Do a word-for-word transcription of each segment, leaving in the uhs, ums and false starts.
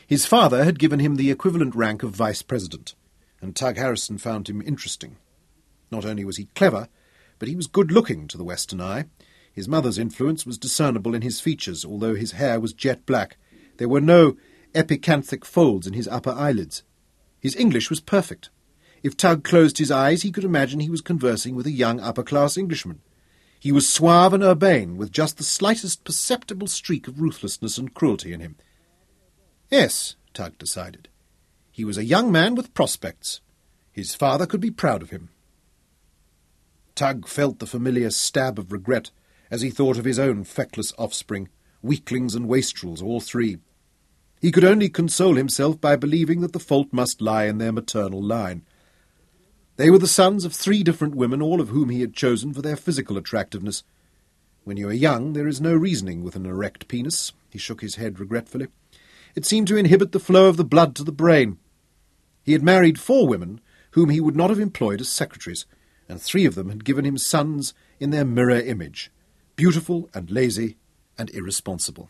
His father had given him the equivalent rank of vice-president, and Tug Harrison found him interesting. Not only was he clever, but he was good-looking to the Western eye. His mother's influence was discernible in his features, although his hair was jet black. There were no epicanthic folds in his upper eyelids. His English was perfect. If Tug closed his eyes, he could imagine he was conversing with a young upper-class Englishman. He was suave and urbane, with just the slightest perceptible streak of ruthlessness and cruelty in him. Yes, Tug decided. He was a young man with prospects. His father could be proud of him. Tug felt the familiar stab of regret as he thought of his own feckless offspring, weaklings and wastrels, all three. He could only console himself by believing that the fault must lie in their maternal line. They were the sons of three different women, all of whom he had chosen for their physical attractiveness. When you are young, there is no reasoning with an erect penis. He shook his head regretfully. It seemed to inhibit the flow of the blood to the brain. He had married four women whom he would not have employed as secretaries, and three of them had given him sons in their mirror image, beautiful and lazy and irresponsible.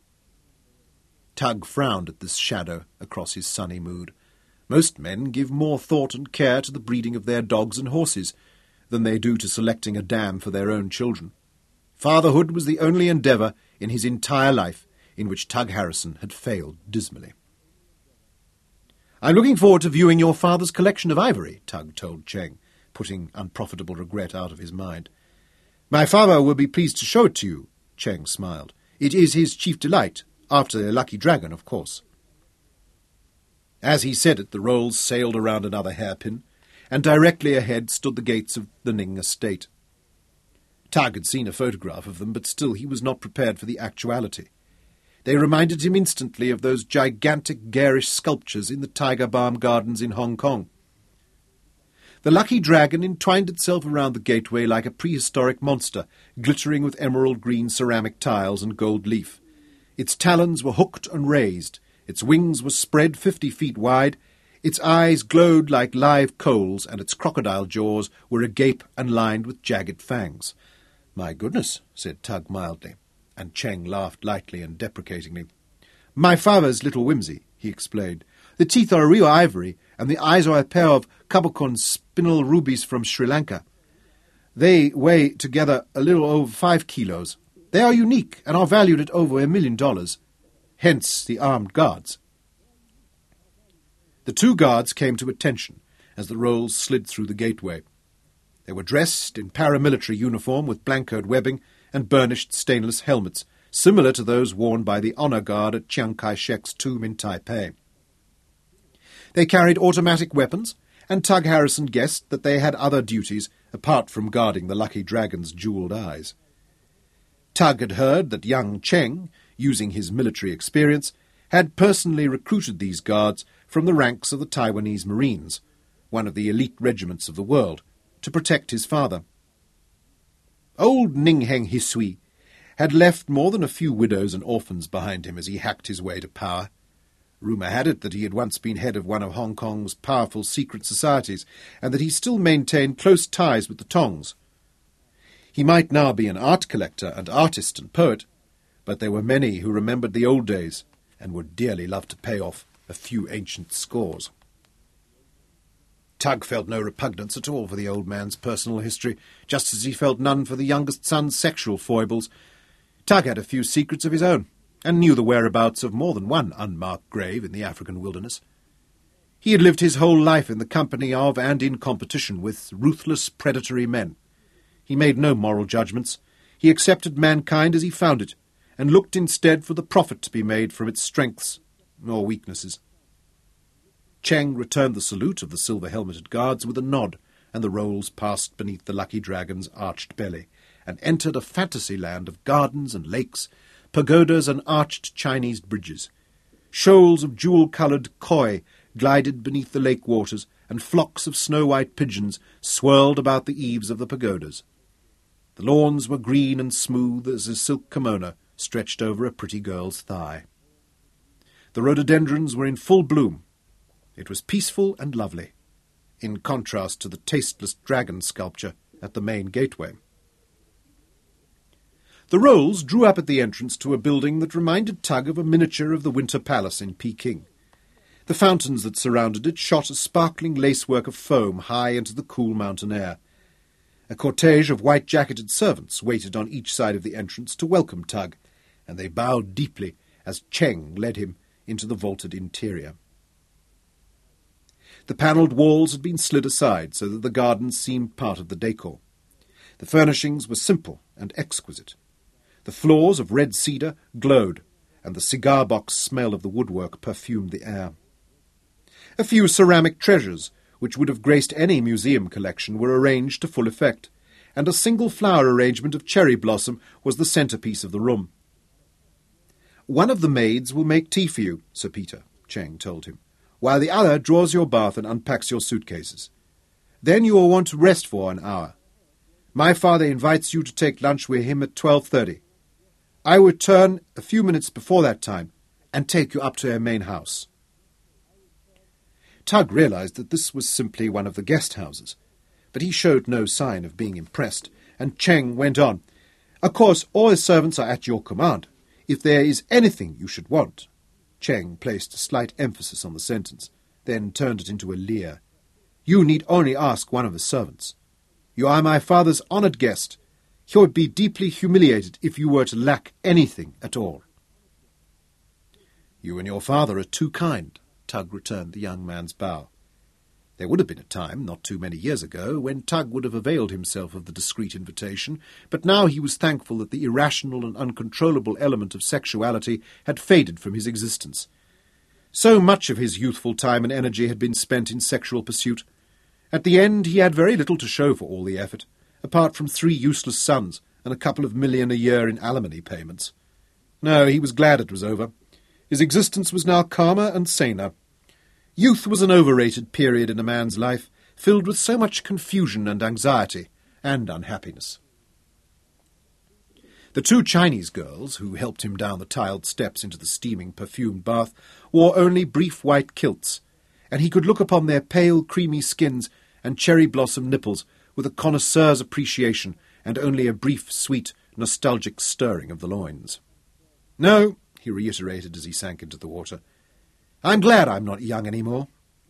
Tug frowned at this shadow across his sunny mood. Most men give more thought and care to the breeding of their dogs and horses than they do to selecting a dam for their own children. Fatherhood was the only endeavour in his entire life in which Tug Harrison had failed dismally. "I'm looking forward to viewing your father's collection of ivory," Tug told Cheng, putting unprofitable regret out of his mind. "My father will be pleased to show it to you," Cheng smiled. "It is his chief delight, after the Lucky Dragon, of course." As he said it, the rolls sailed around another hairpin, and directly ahead stood the gates of the Ning estate. Tug had seen a photograph of them, but still he was not prepared for the actuality. They reminded him instantly of those gigantic garish sculptures in the Tiger Balm Gardens in Hong Kong. The Lucky Dragon entwined itself around the gateway like a prehistoric monster, glittering with emerald-green ceramic tiles and gold leaf. Its talons were hooked and raised, its wings were spread fifty feet wide, its eyes glowed like live coals, and its crocodile jaws were agape and lined with jagged fangs. "My goodness," said Tug mildly, and Cheng laughed lightly and deprecatingly. "My father's little whimsy," he explained. "The teeth are real ivory, and the eyes are a pair of Capricorn spinel rubies from Sri Lanka. They weigh together a little over five kilos. They are unique and are valued at over a million dollars. Hence the armed guards." The two guards came to attention as the rolls slid through the gateway. They were dressed in paramilitary uniform with blancoed webbing and burnished stainless helmets, similar to those worn by the honour guard at Chiang Kai-shek's tomb in Taipei. They carried automatic weapons, and Tug Harrison guessed that they had other duties apart from guarding the Lucky Dragon's jewelled eyes. Tug had heard that young Cheng, using his military experience, had personally recruited these guards from the ranks of the Taiwanese Marines, one of the elite regiments of the world, to protect his father. Old Ning Heng Hisui had left more than a few widows and orphans behind him as he hacked his way to power. Rumour had it that he had once been head of one of Hong Kong's powerful secret societies, and that he still maintained close ties with the Tongs. He might now be an art collector and artist and poet, but there were many who remembered the old days and would dearly love to pay off a few ancient scores. Tug felt no repugnance at all for the old man's personal history, just as he felt none for the youngest son's sexual foibles. Tug had a few secrets of his own, and knew the whereabouts of more than one unmarked grave in the African wilderness. He had lived his whole life in the company of and in competition with ruthless, predatory men. He made no moral judgments. He accepted mankind as he found it, and looked instead for the profit to be made from its strengths or weaknesses. Cheng returned the salute of the silver-helmeted guards with a nod, and the rolls passed beneath the Lucky Dragon's arched belly, and entered a fantasy land of gardens and lakes, pagodas and arched Chinese bridges. Shoals of jewel-coloured koi glided beneath the lake waters, and flocks of snow-white pigeons swirled about the eaves of the pagodas. The lawns were green and smooth as a silk kimono stretched over a pretty girl's thigh. The rhododendrons were in full bloom. It was peaceful and lovely, in contrast to the tasteless dragon sculpture at the main gateway. The Rolls drew up at the entrance to a building that reminded Tug of a miniature of the Winter Palace in Peking. The fountains that surrounded it shot a sparkling lacework of foam high into the cool mountain air. A cortege of white-jacketed servants waited on each side of the entrance to welcome Tug, and they bowed deeply as Cheng led him into the vaulted interior. The panelled walls had been slid aside so that the gardens seemed part of the decor. The furnishings were simple and exquisite. The floors of red cedar glowed, and the cigar-box smell of the woodwork perfumed the air. A few ceramic treasures, which would have graced any museum collection, were arranged to full effect, and a single flower arrangement of cherry blossom was the centrepiece of the room. "One of the maids will make tea for you, Sir Peter," Cheng told him, "while the other draws your bath and unpacks your suitcases. Then you will want to rest for an hour. My father invites you to take lunch with him at twelve thirty. I will return a few minutes before that time and take you up to our main house." Tug realized that this was simply one of the guest houses, but he showed no sign of being impressed, and Cheng went on, "Of course, all the servants are at your command. If there is anything you should want—" Cheng placed a slight emphasis on the sentence, then turned it into a leer. "You need only ask one of the servants. You are my father's honoured guest. He would be deeply humiliated if you were to lack anything at all." "You and your father are too kind," Tug returned the young man's bow. There would have been a time, not too many years ago, when Tug would have availed himself of the discreet invitation, but now he was thankful that the irrational and uncontrollable element of sexuality had faded from his existence. So much of his youthful time and energy had been spent in sexual pursuit. At the end he had very little to show for all the effort, apart from three useless sons and a couple of million a year in alimony payments. No, he was glad it was over. His existence was now calmer and saner. Youth was an overrated period in a man's life, filled with so much confusion and anxiety and unhappiness. The two Chinese girls, who helped him down the tiled steps into the steaming, perfumed bath, wore only brief white kilts, and he could look upon their pale, creamy skins and cherry-blossom nipples with a connoisseur's appreciation and only a brief, sweet, nostalgic stirring of the loins. "No," he reiterated as he sank into the water, "I'm glad I'm not young any more."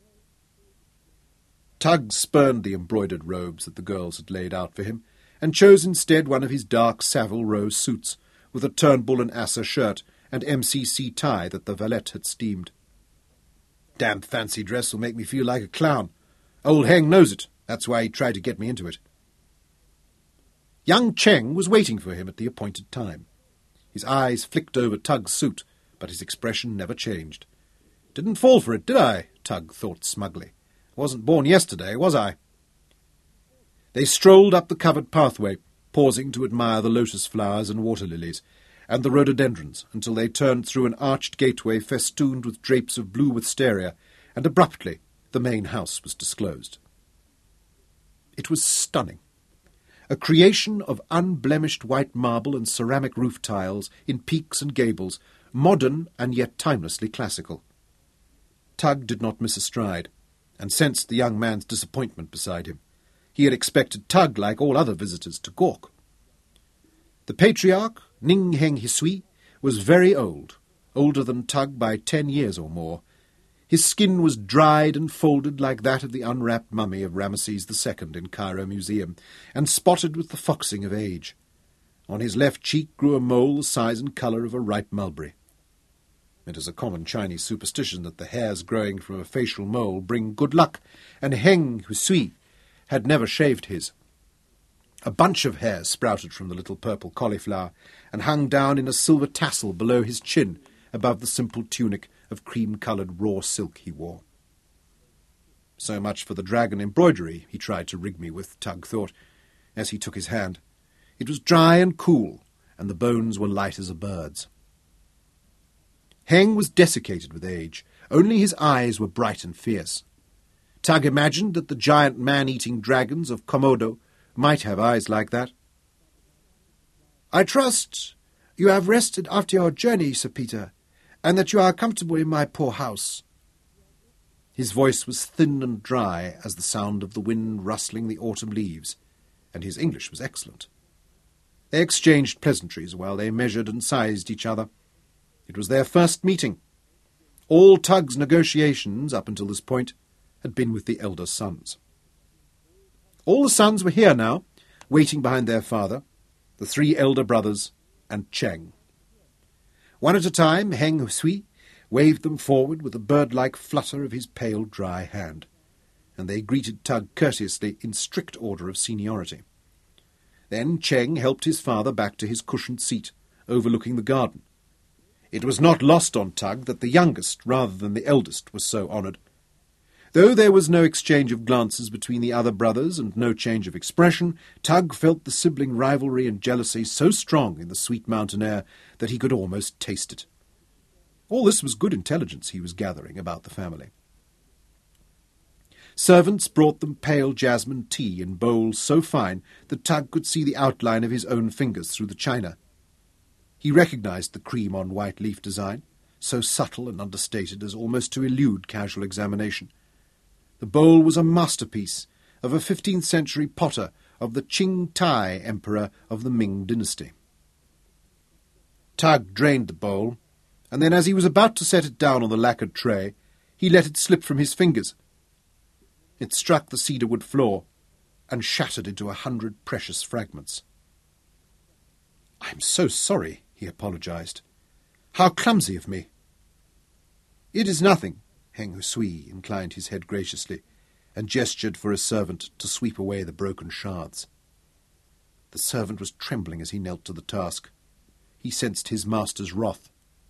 Tug spurned the embroidered robes that the girls had laid out for him, and chose instead one of his dark Savile Row suits, with a Turnbull and Asser shirt and M C C tie that the valet had steamed. "Damn fancy dress will make me feel like a clown. Old Heng knows it. That's why he tried to get me into it." Young Cheng was waiting for him at the appointed time. His eyes flicked over Tug's suit, but his expression never changed. "Didn't fall for it, did I?" Tug thought smugly. "Wasn't born yesterday, was I?" They strolled up the covered pathway, pausing to admire the lotus flowers and water lilies, and the rhododendrons, until they turned through an arched gateway festooned with drapes of blue wisteria, and abruptly the main house was disclosed. It was stunning. A creation of unblemished white marble and ceramic roof tiles in peaks and gables, modern and yet timelessly classical. Tug did not miss a stride, and sensed the young man's disappointment beside him. He had expected Tug, like all other visitors, to gawk. The patriarch, Ning Heng Hisui, was very old, older than Tug by ten years or more. His skin was dried and folded like that of the unwrapped mummy of Ramesses the Second in Cairo Museum, and spotted with the foxing of age. On his left cheek grew a mole the size and colour of a ripe mulberry. It is a common Chinese superstition that the hairs growing from a facial mole bring good luck, and Heng Hisui had never shaved his. A bunch of hairs sprouted from the little purple cauliflower, and hung down in a silver tassel below his chin, above the simple tunic of cream-coloured raw silk he wore. So much for the dragon embroidery he tried to rig me with, Tug thought, as he took his hand. It was dry and cool, and the bones were light as a bird's. Heng was desiccated with age. Only his eyes were bright and fierce. Tug imagined that the giant man-eating dragons of Komodo might have eyes like that. "I trust you have rested after your journey, Sir Peter, and that you are comfortable in my poor house." His voice was thin and dry as the sound of the wind rustling the autumn leaves, and his English was excellent. They exchanged pleasantries while they measured and sized each other. It was their first meeting. All Tug's negotiations, up until this point, had been with the elder sons. All the sons were here now, waiting behind their father, the three elder brothers, and Cheng. One at a time, Heng Sui waved them forward with a bird-like flutter of his pale, dry hand, and they greeted Tug courteously in strict order of seniority. Then Cheng helped his father back to his cushioned seat, overlooking the garden. It was not lost on Tug that the youngest, rather than the eldest, was so honoured. Though there was no exchange of glances between the other brothers and no change of expression, Tug felt the sibling rivalry and jealousy so strong in the sweet mountain air that he could almost taste it. All this was good intelligence he was gathering about the family. Servants brought them pale jasmine tea in bowls so fine that Tug could see the outline of his own fingers through the china. He recognized the cream-on-white leaf design, so subtle and understated as almost to elude casual examination. The bowl was a masterpiece of a fifteenth century potter of the Qing Tai emperor of the Ming dynasty. Tug drained the bowl, and then as he was about to set it down on the lacquered tray, he let it slip from his fingers. It struck the cedarwood floor and shattered into a hundred precious fragments. "I'm so sorry," he apologized. "How clumsy of me." "It is nothing." Heng Sui inclined his head graciously and gestured for a servant to sweep away the broken shards. The servant was trembling as he knelt to the task. He sensed his master's wrath.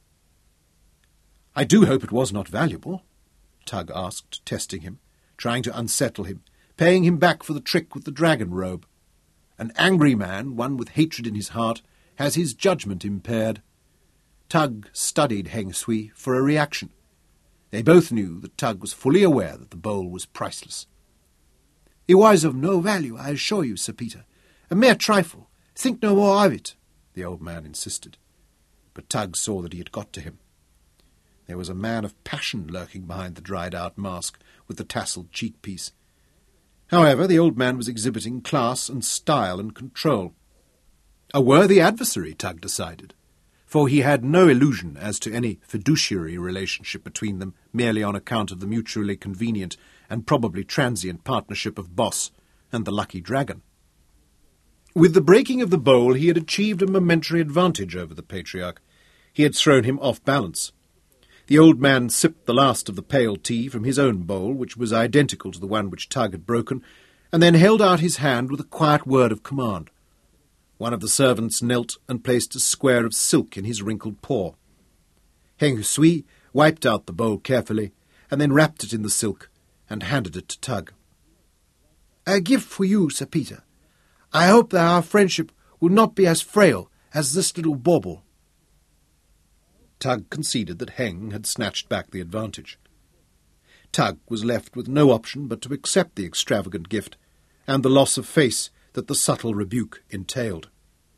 "I do hope it was not valuable," Tug asked, testing him, trying to unsettle him, paying him back for the trick with the dragon robe. An angry man, one with hatred in his heart, has his judgment impaired. Tug studied Heng Sui for a reaction. They both knew that Tug was fully aware that the bowl was priceless. "It was of no value, I assure you, Sir Peter. A mere trifle. Think no more of it," the old man insisted. But Tug saw that he had got to him. There was a man of passion lurking behind the dried-out mask with the tasselled cheek-piece. However, the old man was exhibiting class and style and control. A worthy adversary, Tug decided, for he had no illusion as to any fiduciary relationship between them merely on account of the mutually convenient and probably transient partnership of Boss and the lucky dragon. With the breaking of the bowl he had achieved a momentary advantage over the patriarch. He had thrown him off balance. The old man sipped the last of the pale tea from his own bowl, which was identical to the one which Tug had broken, and then held out his hand with a quiet word of command. One of the servants knelt and placed a square of silk in his wrinkled paw. Heng Sui wiped out the bowl carefully, and then wrapped it in the silk, and handed it to Tug. "A gift for you, Sir Peter. I hope that our friendship will not be as frail as this little bauble." Tug conceded that Heng had snatched back the advantage. Tug was left with no option but to accept the extravagant gift, and the loss of face that the subtle rebuke entailed.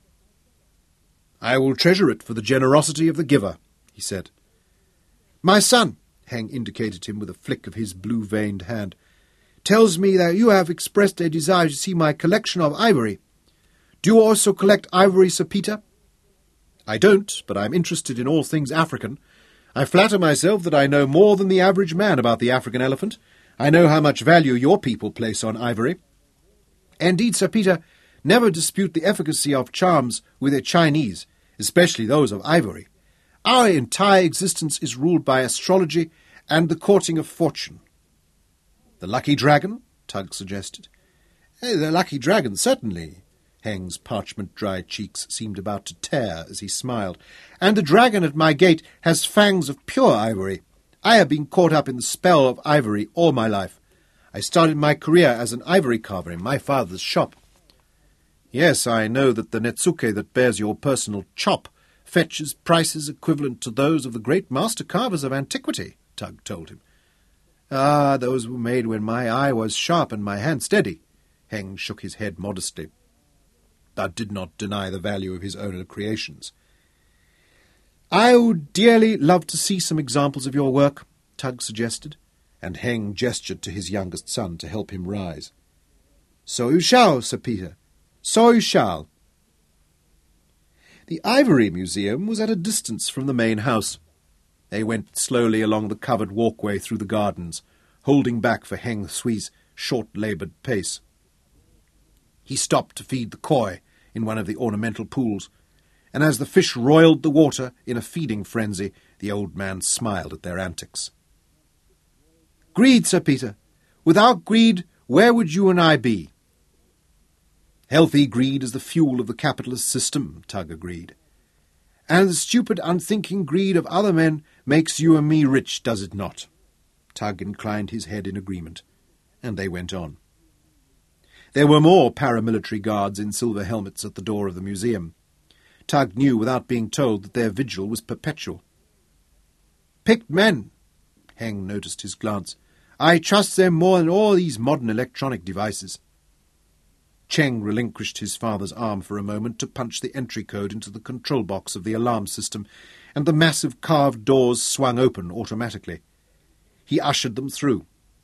"I will treasure it for the generosity of the giver," he said. "My son," Heng indicated him with a flick of his blue-veined hand, "tells me that you have expressed a desire to see my collection of ivory. Do you also collect ivory, Sir Peter?" "I don't, but I'm interested in all things African. I flatter myself that I know more than the average man about the African elephant. I know how much value your people place on ivory." "Indeed, Sir Peter, never dispute the efficacy of charms with a Chinese, especially those of ivory. Our entire existence is ruled by astrology and the courting of fortune." "The lucky dragon?" Tug suggested. Eh, "The lucky dragon, certainly." Heng's parchment-dry cheeks seemed about to tear as he smiled. "And the dragon at my gate has fangs of pure ivory. I have been caught up in the spell of ivory all my life. I started my career as an ivory carver in my father's shop." "Yes, I know that the netsuke that bears your personal chop fetches prices equivalent to those of the great master carvers of antiquity," Tug told him. "Ah, those were made when my eye was sharp and my hand steady." Heng shook his head modestly, but did not deny the value of his own creations. "I would dearly love to see some examples of your work," Tug suggested, and Heng gestured to his youngest son to help him rise. "So you shall, Sir Peter. So you shall." The Ivory Museum was at a distance from the main house. They went slowly along the covered walkway through the gardens, holding back for Heng Sui's short-laboured pace. He stopped to feed the koi in one of the ornamental pools, and as the fish roiled the water in a feeding frenzy, the old man smiled at their antics. "Greed, Sir Peter. Without greed, where would you and I be?" "Healthy greed is the fuel of the capitalist system," Tug agreed. "And the stupid, unthinking greed of other men makes you and me rich, does it not?" Tug inclined his head in agreement, and they went on. There were more paramilitary guards in silver helmets at the door of the museum. Tug knew without being told that their vigil was perpetual. "Picked men," Heng noticed his glance. "I trust them more than all these modern electronic devices." Cheng relinquished his father's arm for a moment to punch the entry code into the control box of the alarm system, and the massive carved doors swung open automatically. He ushered them through.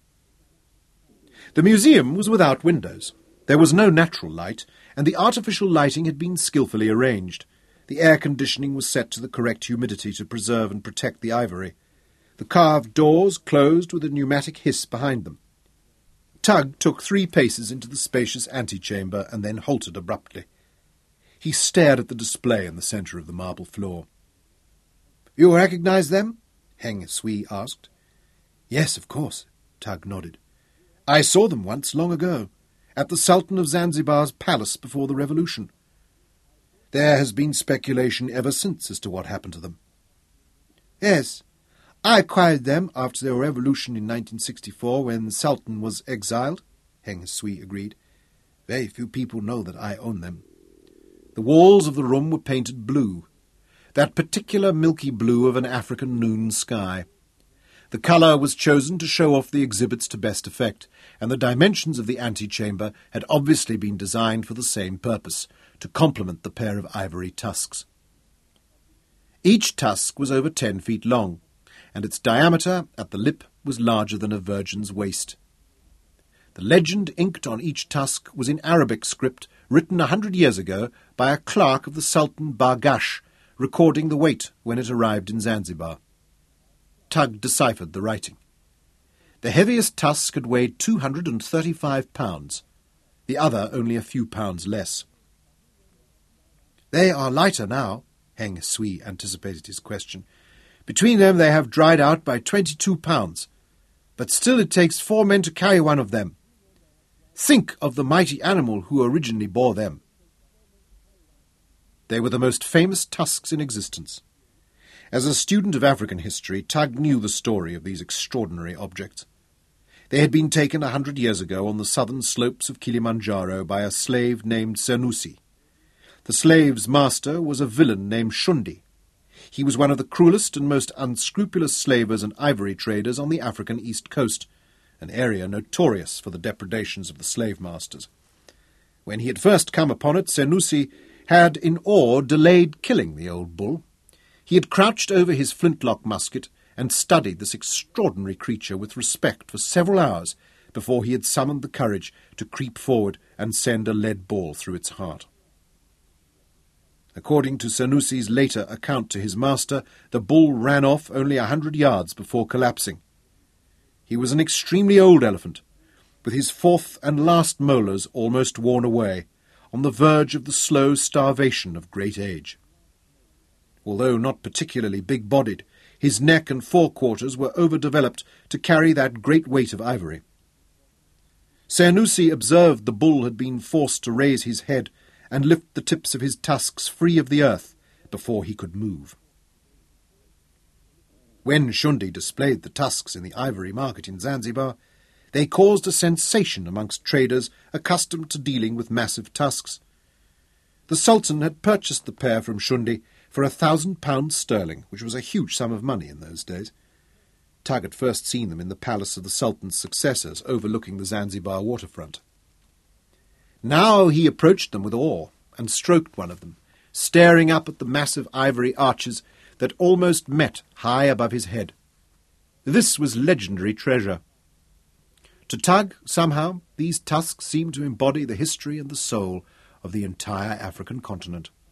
The museum was without windows. There was no natural light, and the artificial lighting had been skilfully arranged. The air conditioning was set to the correct humidity to preserve and protect the ivory. The carved doors closed with a pneumatic hiss behind them. Tug took three paces into the spacious antechamber and then halted abruptly. He stared at the display in the centre of the marble floor. "You recognize them?" Heng Sui asked. "Yes, of course," Tug nodded. "I saw them once, long ago, at the Sultan of Zanzibar's palace before the revolution. There has been speculation ever since as to what happened to them." "Yes, I acquired them after the revolution in nineteen sixty-four when the Sultan was exiled," Heng Sui agreed. "Very few people know that I own them." The walls of the room were painted blue, that particular milky blue of an African noon sky. The colour was chosen to show off the exhibits to best effect, and the dimensions of the antechamber had obviously been designed for the same purpose, to complement the pair of ivory tusks. Each tusk was over ten feet long, and its diameter at the lip was larger than a virgin's waist. The legend inked on each tusk was in Arabic script written a hundred years ago by a clerk of the Sultan Bargash, recording the weight when it arrived in Zanzibar. Tug deciphered the writing. The heaviest tusk had weighed two hundred and thirty-five pounds, the other only a few pounds less. "They are lighter now," Heng Sui anticipated his question. "Between them they have dried out by twenty-two pounds, but still it takes four men to carry one of them. Think of the mighty animal who originally bore them." They were the most famous tusks in existence. As a student of African history, Tug knew the story of these extraordinary objects. They had been taken a hundred years ago on the southern slopes of Kilimanjaro by a slave named Senussi. The slave's master was a villain named Shundi. He was one of the cruelest and most unscrupulous slavers and ivory traders on the African east coast, an area notorious for the depredations of the slave-masters. When he had first come upon it, Senussi had, in awe, delayed killing the old bull. He had crouched over his flintlock musket and studied this extraordinary creature with respect for several hours before he had summoned the courage to creep forward and send a lead ball through its heart. According to Senussi's later account to his master, the bull ran off only a hundred yards before collapsing. He was an extremely old elephant, with his fourth and last molars almost worn away, on the verge of the slow starvation of great age. Although not particularly big-bodied, his neck and forequarters were overdeveloped to carry that great weight of ivory. Senussi observed the bull had been forced to raise his head and lift the tips of his tusks free of the earth before he could move. When Shundi displayed the tusks in the ivory market in Zanzibar, they caused a sensation amongst traders accustomed to dealing with massive tusks. The Sultan had purchased the pair from Shundi for a thousand pounds sterling, which was a huge sum of money in those days. Tug had first seen them in the palace of the Sultan's successors, overlooking the Zanzibar waterfront. Now he approached them with awe and stroked one of them, staring up at the massive ivory arches that almost met high above his head. This was legendary treasure. To Tug, somehow, these tusks seemed to embody the history and the soul of the entire African continent.